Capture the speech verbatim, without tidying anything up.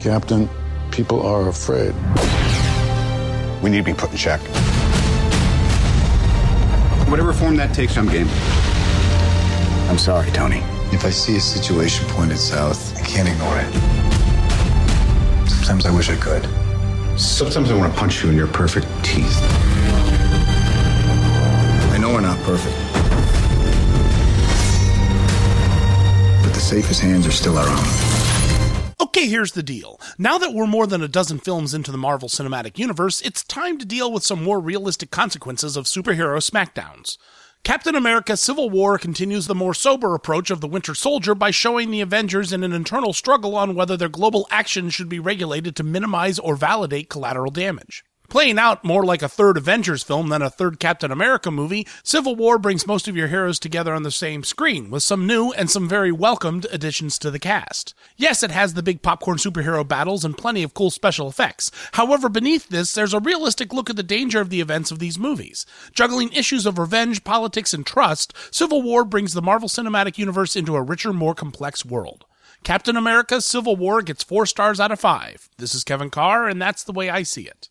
Captain, people are afraid. We need to be put in check. Whatever form that takes, I'm game. I'm sorry, Tony. If I see a situation pointed south, I can't ignore it. Sometimes I wish I could. Sometimes I want to punch you in your perfect teeth. I know we're not perfect. But the safest hands are still our own. Okay, here's the deal. Now that we're more than a dozen films into the Marvel Cinematic Universe, it's time to deal with some more realistic consequences of superhero smackdowns. Captain America Civil War continues the more sober approach of the Winter Soldier by showing the Avengers in an internal struggle on whether their global action should be regulated to minimize or validate collateral damage. Playing out more like a third Avengers film than a third Captain America movie, Civil War brings most of your heroes together on the same screen, with some new and some very welcomed additions to the cast. Yes, it has the big popcorn superhero battles and plenty of cool special effects. However, beneath this, there's a realistic look at the danger of the events of these movies. Juggling issues of revenge, politics, and trust, Civil War brings the Marvel Cinematic Universe into a richer, more complex world. Captain America Civil War gets four stars out of five. This is Kevin Carr, and that's the way I see it.